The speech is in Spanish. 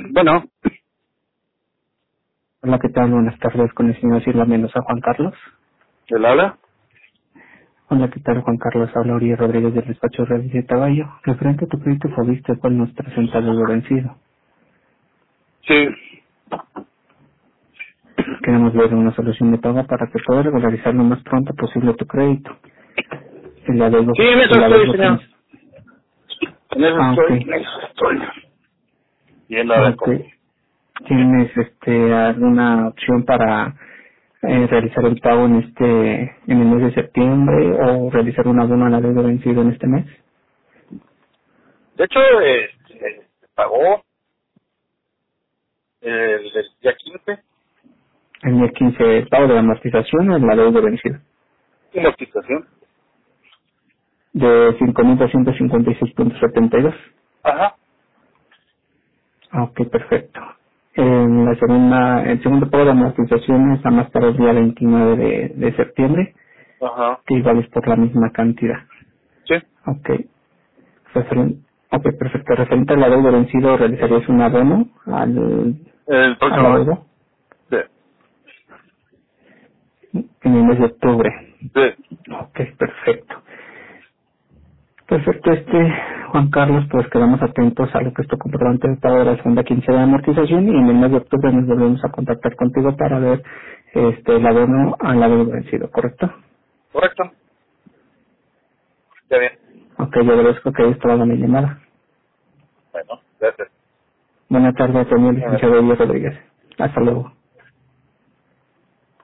Bueno, Hola, ¿qué tal? Buenas tardes, con el señor Silva Mendoza, Juan Carlos. ¿él habla? Hola, ¿qué tal, Juan Carlos? Habla Uri Rodríguez del despacho Real de Caballo. Referente a tu crédito Fobiste, el cual nos presenta algo vencido. Sí. Queremos ver una solución de pago para que puedas regularizar lo más pronto posible tu crédito. El adeudo, Sí, en eso el estoy, adeudo señor. tienes. En eso Ah, ok. estoy, en eso estoy. Viendo a Ah, ver ok. cómo. ¿Tienes alguna opción para realizar el pago en el mes de septiembre o realizar un abono al adeudo vencido en este mes? De hecho, pagó el día 15 El día 15 el pago de la amortización o el adeudo vencido. una aplicación. De 5.256.72. Ajá. Ah, ok, perfecto. El segundo pago de amortización es a más tarde el día 29 de septiembre, Ajá. que igual es por la misma cantidad. Sí. Ok. Ok, perfecto. Referente al adeudo vencido, ¿realizarías un abono El al próximo mes. adeudo Sí. en el mes de octubre? Sí. Ok, perfecto. Perfecto, Juan Carlos, pues quedamos atentos a lo que es tu comprobante de pago de la segunda quincena de amortización y en el mes de octubre nos volvemos a contactar contigo para ver el abono al adeudo vencido, ¿correcto? Correcto. Ya bien. Ok, yo agradezco que hayas tomado mi llamada. Bueno, gracias. Buenas tardes, señor Bueno. licenciado Diego Rodríguez. Hasta luego.